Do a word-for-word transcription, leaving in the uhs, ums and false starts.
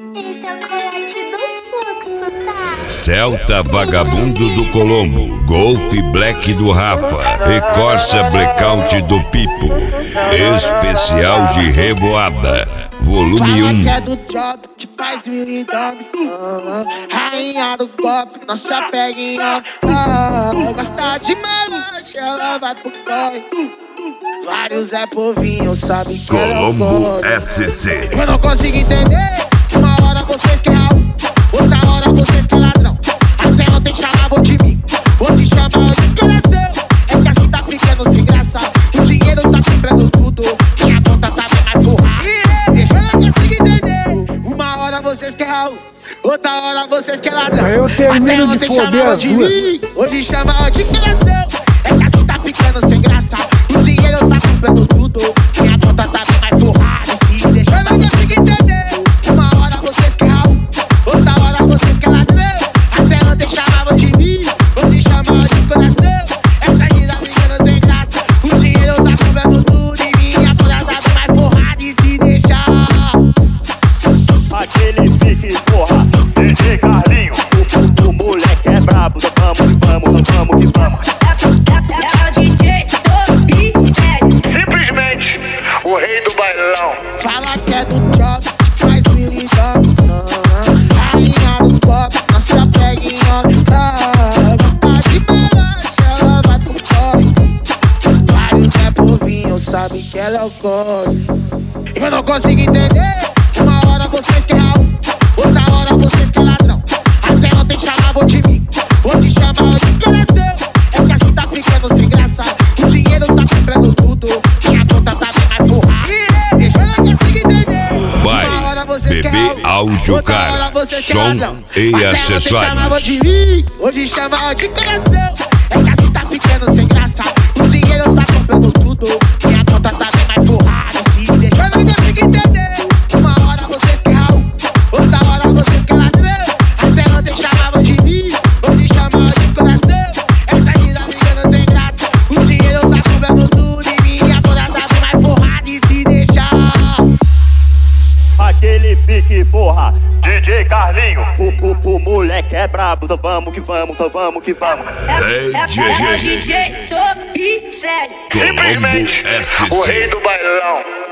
Esse é o coiote dos fluxos, tá? Celta Vagabundo do Colombo, Golf Black do Rafa e Corsa Blackout do Pipo. Especial de Revoada, volume um. Fala que é do drop, que faz mil e dobre. uh, Rainha do golpe, não se apega em homem. uh, Gosta de melanche, ela vai pro corre. Vários é povinho, sabe que Colombo ela é S C. Eu não consigo entender. Uma hora vocês querem algo, outra hora vocês querem ladrão. Até ontem chamavam de mim, hoje chamam de coração. É que assim tá ficando sem graça. O dinheiro tá comprando tudo, minha conta tá bem mais forrada. Deixa eu não consigo entender. Uma hora vocês querem algo, outra hora vocês querem ladrão. Eu termino de foder as duas. Mim, hoje chamam de coração. É que assim tá ficando sem graça. O dinheiro tá comprando tudo, minha conta tá bem mais forrada. Se deixa eu não consigo entender. Uma hora vocês querem algo, outra hora vocês querem ladrão. Até ontem chamavam de mim, hoje chamam de coração. Essa vida brigando sem graça. O dinheiro tá comprando tudo e minha conta tá bem mais forrada. E se deixar aquele pique, porra, D J Carlinho, o, o, o moleque é brabo, vamos que vamos, vamos que vamos. É o D J do sério. Simplesmente o rei do bailão. fala que é do drop, que faz mil e dobre. Rainha do pop, não se apega em homem. Gosta de melanche, ela vai pro corre. Vários é povinho, sabe que ela é o corre. Eu não consigo entender. Uma hora vocês querem algo, outra hora vocês querem ladrão. Até ontem chamavam de mim, hoje chamam de coração. É que assim tá ficando sem graça. O dinheiro tá comprando tudo, minha conta tá bem mais forrada. Deixa eu não consigo entender. Vai, Uma hora vocês Bebê querem algo, Áudio outra hora Cara, vocês querem som ladrão. e Até acessórios. ontem chamavam de mim, hoje chamam de coração. É que assim tá ficando sem graça. O dinheiro tá comprando tudo, minha conta tá bem mais forrada. Se deixa eu não consigo entender. Uma hora vocês querem algo, outra hora vocês querem ladrão. Até ontem chamavam de mim, hoje chamam de coração. Essa vida brigando sem graça. O dinheiro tá comprando tudo e minha conta tá bem mais forrada. E se deixar Aquele pique, porra, D J Carlinho, o, o, o moleque é brabo, então vamos que vamos, então vamos que vamos. Ei, É o G G G. D J do sério. Colombo Simplesmente S o rei C. do bailão.